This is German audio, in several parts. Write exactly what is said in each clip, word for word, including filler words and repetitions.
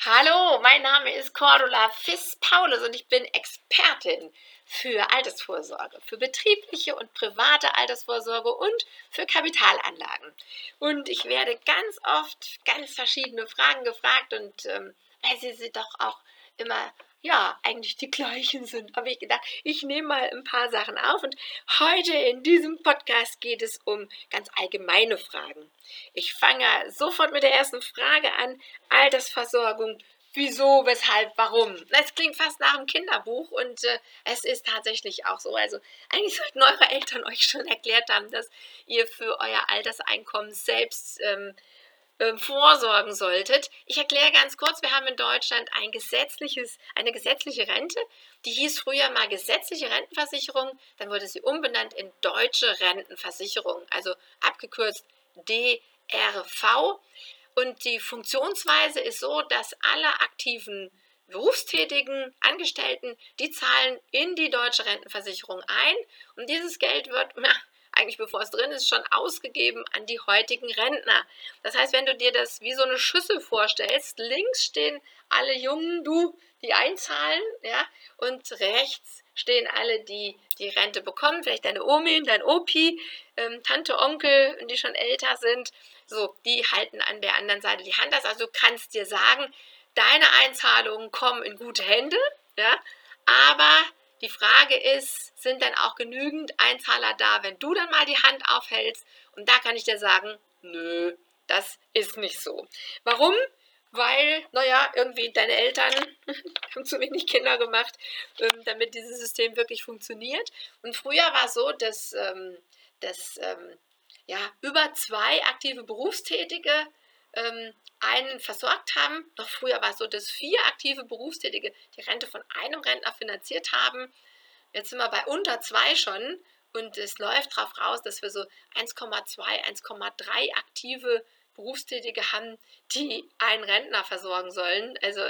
Hallo, mein Name ist Cordula Fiss-Paulus und ich bin Expertin für Altersvorsorge, für betriebliche und private Altersvorsorge und für Kapitalanlagen. Und ich werde ganz oft ganz verschiedene Fragen gefragt und ähm, weil sie, sie doch auch immer, ja, eigentlich die gleichen sind, habe ich gedacht, ich nehme mal ein paar Sachen auf und heute in diesem Podcast geht es um ganz allgemeine Fragen. Ich fange sofort mit der ersten Frage an. Altersversorgung, wieso, weshalb, warum? Das klingt fast nach einem Kinderbuch und äh, es ist tatsächlich auch so. Also eigentlich sollten eure Eltern euch schon erklärt haben, dass ihr für euer Alterseinkommen selbst ähm, ähm, vorsorgen solltet. Ich erkläre ganz kurz, wir haben in Deutschland ein gesetzliches, eine gesetzliche Rente, die hieß früher mal gesetzliche Rentenversicherung, dann wurde sie umbenannt in deutsche Rentenversicherung, also abgekürzt D R V. Und die Funktionsweise ist so, dass alle aktiven berufstätigen Angestellten, die zahlen in die deutsche Rentenversicherung ein und dieses Geld wird, na, eigentlich bevor es drin ist, schon ausgegeben an die heutigen Rentner. Das heißt, wenn du dir das wie so eine Schüssel vorstellst, links stehen alle Jungen, du, die einzahlen, ja, und rechts stehen alle, die die Rente bekommen, vielleicht deine Omi, dein Opi, ähm, Tante, Onkel, die schon älter sind. So, die halten an der anderen Seite die Hand. Also du kannst dir sagen, deine Einzahlungen kommen in gute Hände, ja, aber die Frage ist, sind dann auch genügend Einzahler da, wenn du dann mal die Hand aufhältst? Und da kann ich dir sagen, nö, das ist nicht so. Warum? Weil, naja, irgendwie deine Eltern haben zu wenig Kinder gemacht, ähm, damit dieses System wirklich funktioniert. Und früher war es so, dass, ähm, dass ähm, ja, über zwei aktive Berufstätige ähm, einen versorgt haben. Noch früher war es so, dass vier aktive Berufstätige die Rente von einem Rentner finanziert haben. Jetzt sind wir bei unter zwei schon und es läuft darauf raus, dass wir so eins Komma zwei, eins Komma drei aktive Berufstätige haben, die einen Rentner versorgen sollen. Also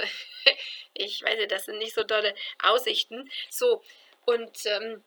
ich weiß ja, das sind nicht so tolle Aussichten. So, und ähm,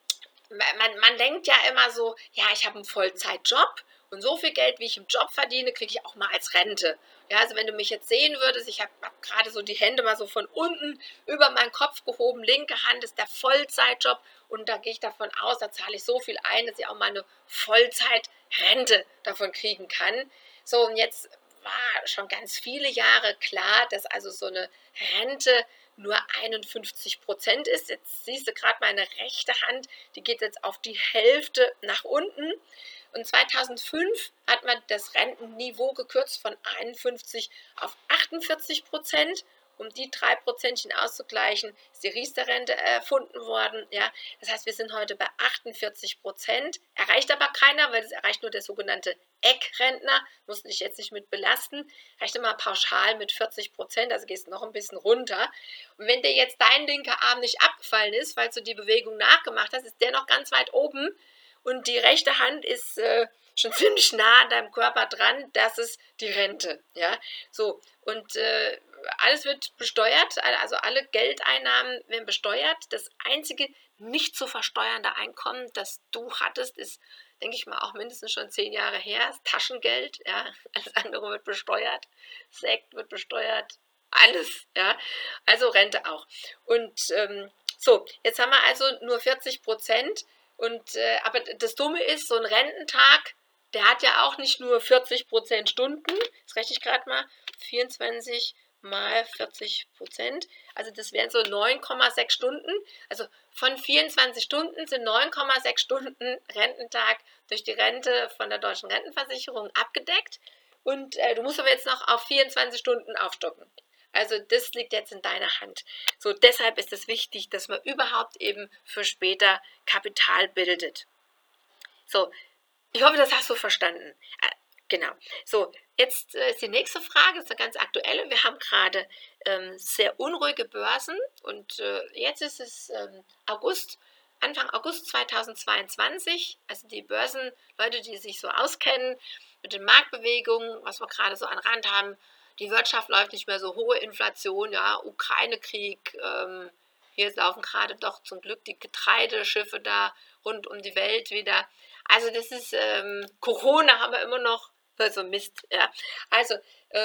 man, man denkt ja immer so, ja, ich habe einen Vollzeitjob und so viel Geld, wie ich im Job verdiene, kriege ich auch mal als Rente. Ja, also wenn du mich jetzt sehen würdest, ich habe hab gerade so die Hände mal so von unten über meinen Kopf gehoben, linke Hand ist der Vollzeitjob und da gehe ich davon aus, da zahle ich so viel ein, dass ich auch mal eine Vollzeitrente davon kriegen kann. So, und jetzt war schon ganz viele Jahre klar, dass also so eine Rente nur einundfünfzig Prozent ist. Jetzt siehst du gerade meine rechte Hand, die geht jetzt auf die Hälfte nach unten. Und zweitausendfünf hat man das Rentenniveau gekürzt von einundfünfzig auf achtundvierzig Prozent. Um die drei Prozentchen auszugleichen, ist die Riester-Rente erfunden worden. Ja? Das heißt, wir sind heute bei achtundvierzig Prozent. Erreicht aber keiner, weil das erreicht nur der sogenannte Eckrentner. Muss dich jetzt nicht mit belasten. Reicht immer pauschal mit vierzig Prozent, also gehst noch ein bisschen runter. Und wenn dir jetzt dein linker Arm nicht abgefallen ist, falls du die Bewegung nachgemacht hast, ist der noch ganz weit oben und die rechte Hand ist äh, schon ziemlich nah an deinem Körper dran. Das ist die Rente. Ja? So, und äh, alles wird besteuert, also alle Geldeinnahmen werden besteuert. Das einzige nicht zu versteuernde Einkommen, das du hattest, ist, denke ich mal, auch mindestens schon zehn Jahre her, das Taschengeld. Ja? Alles andere wird besteuert. Sekt wird besteuert. Alles, ja, also Rente auch. Und ähm, so, jetzt haben wir also nur vierzig Prozent. Und äh, aber das Dumme ist, so ein Rententag, der hat ja auch nicht nur vierzig Prozent Stunden. Das rechne ich gerade mal. vierundzwanzig mal vierzig Prozent. Also das wären so neun Komma sechs Stunden. Also von vierundzwanzig Stunden sind neun Komma sechs Stunden Rententag durch die Rente von der deutschen Rentenversicherung abgedeckt. Und äh, du musst aber jetzt noch auf vierundzwanzig Stunden aufstocken. Also das liegt jetzt in deiner Hand. So, deshalb ist es wichtig, dass man überhaupt eben für später Kapital bildet. So, ich hoffe, das hast du verstanden. Äh, genau. So, jetzt äh, ist die nächste Frage, ist eine ganz aktuelle. Wir haben gerade ähm, sehr unruhige Börsen und äh, jetzt ist es ähm, August, Anfang August zweitausendzweiundzwanzig. Also die Börsenleute, die sich so auskennen mit den Marktbewegungen, was wir gerade so an Rand haben, die Wirtschaft läuft nicht mehr so, hohe Inflation, ja, Ukraine-Krieg, ähm, hier laufen gerade doch zum Glück die Getreideschiffe da rund um die Welt wieder. Also das ist, ähm, Corona haben wir immer noch, also Mist, ja. Also ähm,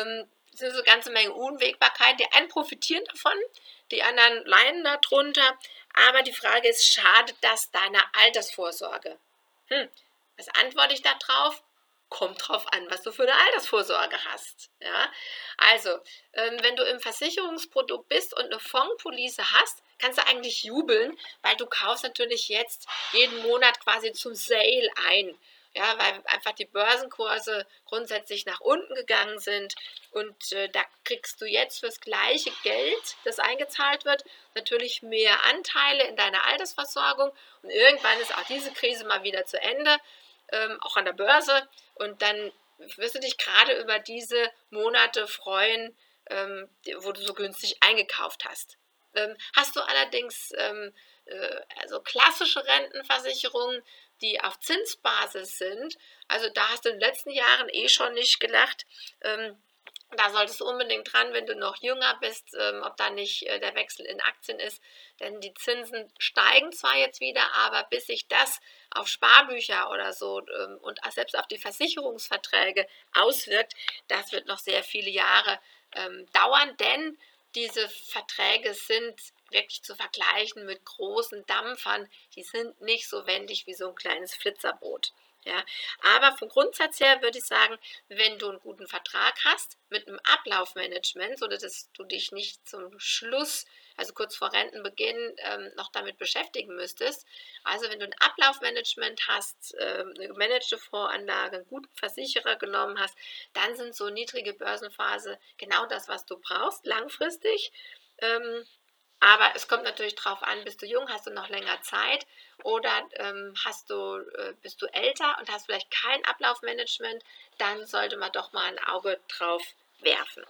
Es sind so eine ganze Menge Unwägbarkeiten. Die einen profitieren davon, die anderen leiden darunter. Aber die Frage ist, schadet das deiner Altersvorsorge? Hm, was antworte ich da drauf? Kommt drauf an, was du für eine Altersvorsorge hast. Ja? Also, ähm, wenn du im Versicherungsprodukt bist und eine Fondspolice hast, kannst du eigentlich jubeln, weil du kaufst natürlich jetzt jeden Monat quasi zum Sale ein. Ja, weil einfach die Börsenkurse grundsätzlich nach unten gegangen sind und äh, da kriegst du jetzt fürs gleiche Geld, das eingezahlt wird, natürlich mehr Anteile in deiner Altersversorgung und irgendwann ist auch diese Krise mal wieder zu Ende, ähm, auch an der Börse und dann wirst du dich gerade über diese Monate freuen, ähm, wo du so günstig eingekauft hast. Ähm, hast du allerdings ähm, äh, also klassische Rentenversicherungen, die auf Zinsbasis sind, also da hast du in den letzten Jahren eh schon nicht gelacht, ähm, da solltest du unbedingt dran, wenn du noch jünger bist, ähm, ob da nicht äh, der Wechsel in Aktien ist, denn die Zinsen steigen zwar jetzt wieder, aber bis sich das auf Sparbücher oder so ähm, und selbst auf die Versicherungsverträge auswirkt, das wird noch sehr viele Jahre ähm, dauern, denn diese Verträge sind wirklich zu vergleichen mit großen Dampfern, die sind nicht so wendig wie so ein kleines Flitzerboot. Ja, aber vom Grundsatz her würde ich sagen, wenn du einen guten Vertrag hast mit einem Ablaufmanagement, sodass du dich nicht zum Schluss, also kurz vor Rentenbeginn, ähm, noch damit beschäftigen müsstest. Also wenn du ein Ablaufmanagement hast, ähm, eine gemanagte Fondsanlage, einen guten Versicherer genommen hast, dann sind so niedrige Börsenphase genau das, was du brauchst, langfristig. Ähm, aber es kommt natürlich darauf an, bist du jung, hast du noch länger Zeit oder ähm, hast du, äh, bist du älter und hast vielleicht kein Ablaufmanagement, dann sollte man doch mal ein Auge drauf werfen.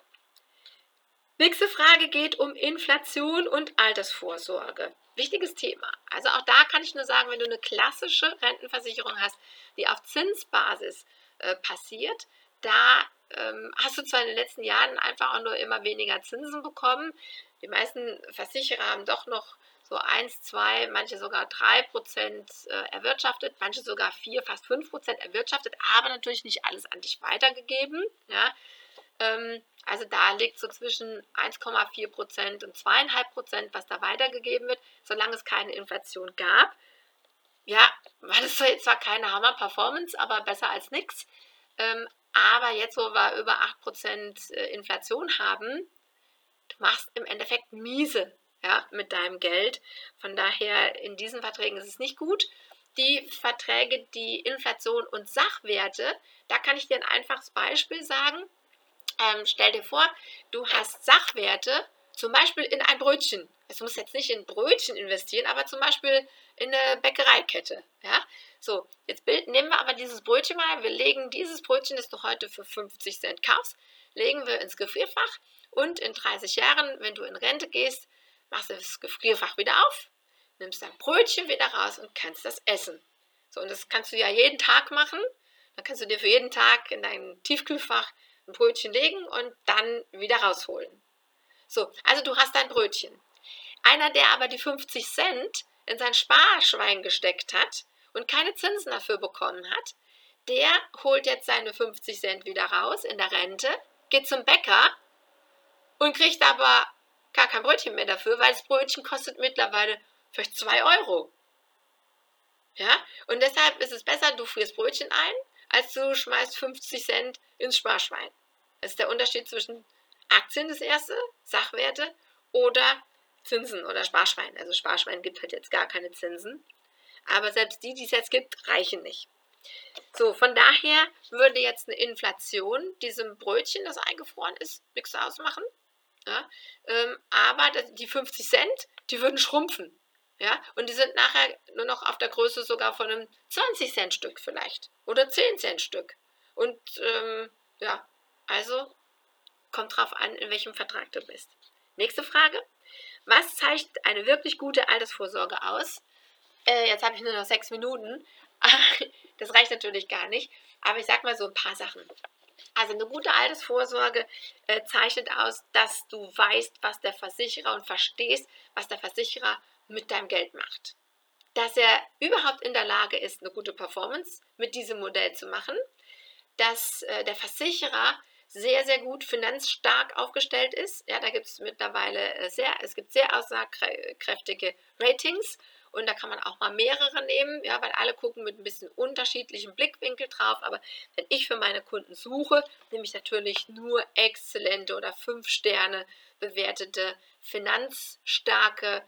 Nächste Frage geht um Inflation und Altersvorsorge. Wichtiges Thema. Also auch da kann ich nur sagen, wenn du eine klassische Rentenversicherung hast, die auf Zinsbasis äh, passiert, da ähm, hast du zwar in den letzten Jahren einfach auch nur immer weniger Zinsen bekommen. Die meisten Versicherer haben doch noch so eins, zwei, manche sogar drei Prozent äh, erwirtschaftet, manche sogar vier, fast fünf Prozent erwirtschaftet, aber natürlich nicht alles an dich weitergegeben. Ja? Ähm, also da liegt so zwischen eins Komma vier Prozent und zwei Komma fünf Prozent, was da weitergegeben wird, solange es keine Inflation gab. Ja, war das zwar keine Hammer-Performance, aber besser als nichts. Ähm, aber jetzt, wo wir über acht Prozent Inflation haben, du machst im Endeffekt miese, ja, mit deinem Geld. Von daher, in diesen Verträgen ist es nicht gut. Die Verträge, die Inflation und Sachwerte, da kann ich dir ein einfaches Beispiel sagen. Ähm, stell dir vor, du hast Sachwerte, zum Beispiel in ein Brötchen. Du musst jetzt nicht in Brötchen investieren, aber zum Beispiel in eine Bäckereikette. Ja? So, jetzt bild, nehmen wir aber dieses Brötchen mal. Wir legen dieses Brötchen, das du heute für fünfzig Cent kaufst, legen wir ins Gefrierfach und in dreißig Jahren, wenn du in Rente gehst, machst du das Gefrierfach wieder auf, nimmst dein Brötchen wieder raus und kannst das essen. So, und das kannst du ja jeden Tag machen. Dann kannst du dir für jeden Tag in dein Tiefkühlfach ein Brötchen legen und dann wieder rausholen. So, also du hast dein Brötchen. Einer, der aber die fünfzig Cent in sein Sparschwein gesteckt hat und keine Zinsen dafür bekommen hat, der holt jetzt seine fünfzig Cent wieder raus in der Rente, geht zum Bäcker und kriegt aber gar kein Brötchen mehr dafür, weil das Brötchen kostet mittlerweile vielleicht zwei Euro. Ja, und deshalb ist es besser, du frierst Brötchen ein, als du schmeißt fünfzig Cent ins Sparschwein. Das ist der Unterschied zwischen Aktien, das erste, Sachwerte, oder Zinsen oder Sparschwein. Also Sparschwein gibt halt jetzt gar keine Zinsen. Aber selbst die, die es jetzt gibt, reichen nicht. So, von daher würde jetzt eine Inflation diesem Brötchen, das eingefroren ist, nichts ausmachen. Ja, ähm, aber die fünfzig Cent, die würden schrumpfen. Ja, und die sind nachher nur noch auf der Größe sogar von einem zwanzig Cent Stück vielleicht oder zehn Cent Stück. Und ähm, ja, also kommt drauf an, in welchem Vertrag du bist. Nächste Frage. Was zeichnet eine wirklich gute Altersvorsorge aus? Äh, jetzt habe ich nur noch sechs Minuten. Das reicht natürlich gar nicht. Aber ich sage mal so ein paar Sachen. Also eine gute Altersvorsorge äh, zeichnet aus, dass du weißt, was der Versicherer und verstehst, was der Versicherer mit deinem Geld macht. Dass er überhaupt in der Lage ist, eine gute Performance mit diesem Modell zu machen. Dass äh, der Versicherer sehr, sehr gut finanzstark aufgestellt ist. Ja, da gibt es mittlerweile sehr, es gibt sehr aussagekräftige Ratings und da kann man auch mal mehrere nehmen, ja, weil alle gucken mit ein bisschen unterschiedlichem Blickwinkel drauf. Aber wenn ich für meine Kunden suche, nehme ich natürlich nur exzellente oder fünf Sterne bewertete, finanzstarke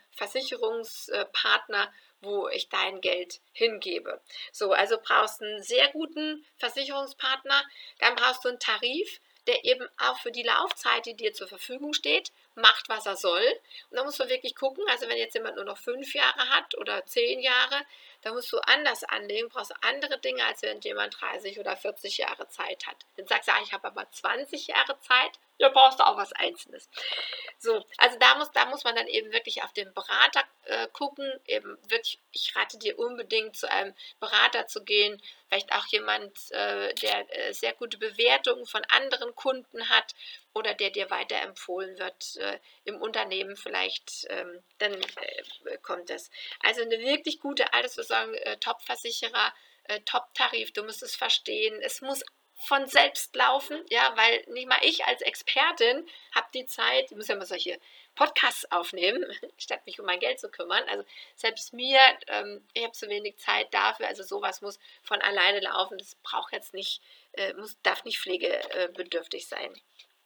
Versicherungspartner, wo ich dein Geld hingebe. So, also brauchst du einen sehr guten Versicherungspartner, dann brauchst du einen Tarif, der eben auch für die Laufzeit, die dir zur Verfügung steht, macht, was er soll. Und da musst du wirklich gucken, also wenn jetzt jemand nur noch fünf Jahre hat oder zehn Jahre, da musst du anders anlegen, brauchst du andere Dinge, als wenn jemand dreißig oder vierzig Jahre Zeit hat. Dann sagst du, ah, ich habe aber zwanzig Jahre Zeit, da brauchst du auch was Einzelnes. So, also da muss, da muss man dann eben wirklich auf den Berater äh, gucken, eben wirklich, ich rate dir unbedingt zu einem Berater zu gehen, vielleicht auch jemand, äh, der äh, sehr gute Bewertungen von anderen Kunden hat oder der dir weiterempfohlen wird äh, im Unternehmen vielleicht, ähm, dann äh, kommt es. Also eine wirklich gute Altersversorgung, äh, Top-Versicherer, äh, Top-Tarif, du musst es verstehen, es muss von selbst laufen, ja, weil nicht mal ich als Expertin habe die Zeit, ich muss ja mal solche Podcasts aufnehmen, statt mich um mein Geld zu kümmern. Also selbst mir, ähm, ich habe zu wenig Zeit dafür, also sowas muss von alleine laufen, das braucht jetzt nicht, äh, muss, darf nicht pflegebedürftig sein.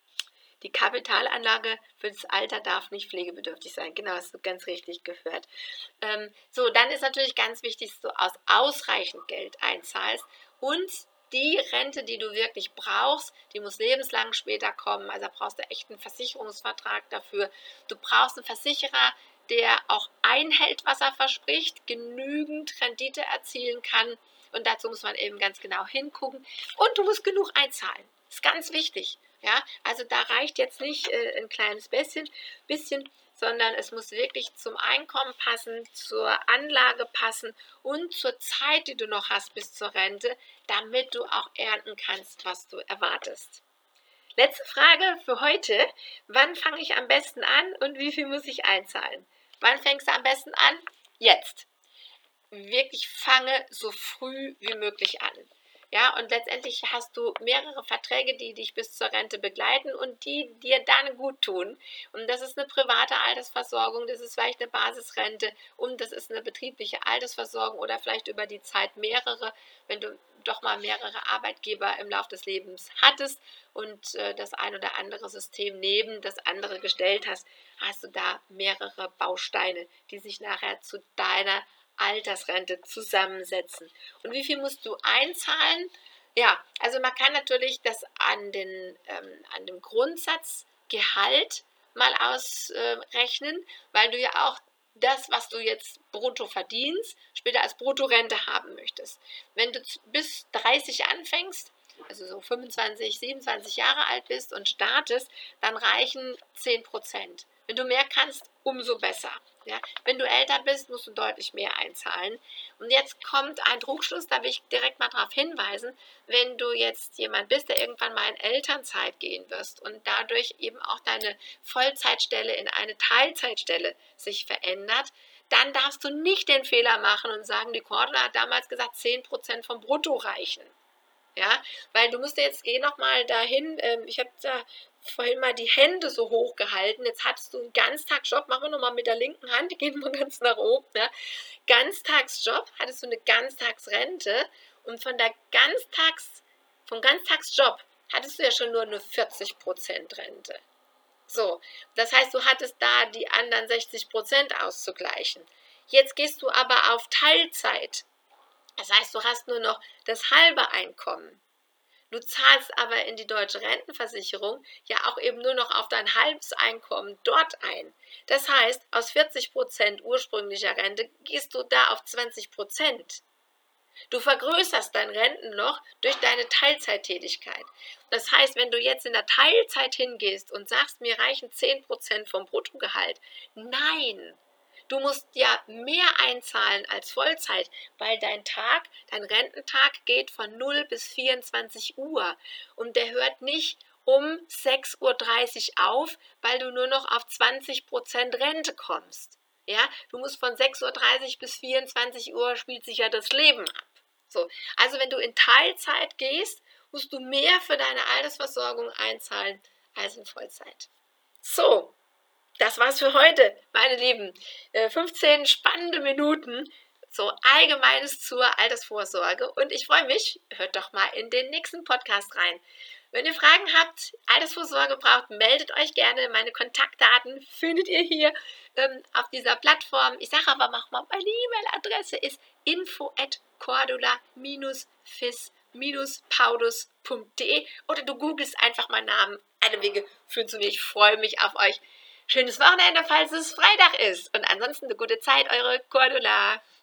Die Kapitalanlage für das Alter darf nicht pflegebedürftig sein. Genau, hast du ganz richtig gehört. Ähm, so, dann ist natürlich ganz wichtig, dass du aus ausreichend Geld einzahlst und die Rente, die du wirklich brauchst, die muss lebenslang später kommen. Also brauchst du echt einen Versicherungsvertrag dafür. Du brauchst einen Versicherer, der auch einhält, was er verspricht, genügend Rendite erzielen kann. Und dazu muss man eben ganz genau hingucken. Und du musst genug einzahlen. Das ist ganz wichtig. Ja, also da reicht jetzt nicht äh, ein kleines bisschen, bisschen, sondern es muss wirklich zum Einkommen passen, zur Anlage passen und zur Zeit, die du noch hast bis zur Rente, damit du auch ernten kannst, was du erwartest. Letzte Frage für heute. Wann fange ich am besten an und wie viel muss ich einzahlen? Wann fängst du am besten an? Jetzt. Wirklich fange so früh wie möglich an. Ja, und letztendlich hast du mehrere Verträge, die dich bis zur Rente begleiten und die dir dann gut tun. Und das ist eine private Altersversorgung, das ist vielleicht eine Basisrente und das ist eine betriebliche Altersversorgung oder vielleicht über die Zeit mehrere, wenn du doch mal mehrere Arbeitgeber im Laufe des Lebens hattest und äh, das ein oder andere System neben das andere gestellt hast, hast du da mehrere Bausteine, die sich nachher zu deiner Altersrente zusammensetzen. Und wie viel musst du einzahlen? Ja, also man kann natürlich das an, den, ähm, an dem Grundsatzgehalt mal ausrechnen, weil du ja auch das, was du jetzt brutto verdienst, später als Bruttorente haben möchtest. Wenn du bis dreißig anfängst, also so fünfundzwanzig, siebenundzwanzig Jahre alt bist und startest, dann reichen zehn Prozent. Wenn du mehr kannst, umso besser. Ja? Wenn du älter bist, musst du deutlich mehr einzahlen. Und jetzt kommt ein Trugschluss, da will ich direkt mal darauf hinweisen, wenn du jetzt jemand bist, der irgendwann mal in Elternzeit gehen wirst und dadurch eben auch deine Vollzeitstelle in eine Teilzeitstelle sich verändert, dann darfst du nicht den Fehler machen und sagen, die Cordula hat damals gesagt, zehn Prozent vom Brutto reichen. Ja, weil du musst jetzt eh noch mal dahin, ähm, ich habe da vorhin mal die Hände so hoch gehalten, jetzt hattest du einen Ganztagsjob, machen wir nochmal mit der linken Hand, die geht mal ganz nach oben, ja. Ganztagsjob, hattest du eine Ganztagsrente und von der Ganztags, vom Ganztagsjob hattest du ja schon nur eine vierzig Prozent Rente. So, das heißt, du hattest da die anderen sechzig Prozent auszugleichen. Jetzt gehst du aber auf Teilzeit. Das heißt, du hast nur noch das halbe Einkommen. Du zahlst aber in die deutsche Rentenversicherung ja auch eben nur noch auf dein halbes Einkommen dort ein. Das heißt, aus vierzig Prozent ursprünglicher Rente gehst du da auf zwanzig Prozent. Du vergrößerst dein Rentenloch durch deine Teilzeittätigkeit. Das heißt, wenn du jetzt in der Teilzeit hingehst und sagst, mir reichen zehn Prozent vom Bruttogehalt, nein, du musst ja mehr einzahlen als Vollzeit, weil dein Tag, dein Rententag geht von null bis vierundzwanzig Uhr und der hört nicht um sechs Uhr dreißig auf, weil du nur noch auf zwanzig Prozent Rente kommst. Ja, du musst von sechs Uhr dreißig bis vierundzwanzig Uhr spielt sich ja das Leben ab. So, also wenn du in Teilzeit gehst, musst du mehr für deine Altersversorgung einzahlen als in Vollzeit. So, das war's für heute, meine Lieben. fünfzehn spannende Minuten, so Allgemeines zur Altersvorsorge. Und ich freue mich, hört doch mal in den nächsten Podcast rein. Wenn ihr Fragen habt, Altersvorsorge braucht, meldet euch gerne. Meine Kontaktdaten findet ihr hier ähm, auf dieser Plattform. Ich sage aber noch mal, meine E-Mail-Adresse ist info at cordula fis paulus punkt de oder du googelst einfach meinen Namen. Alle Wege führen zu mir. Ich freue mich auf euch. Schönes Wochenende, falls es Freitag ist. Und ansonsten eine gute Zeit, eure Cordula.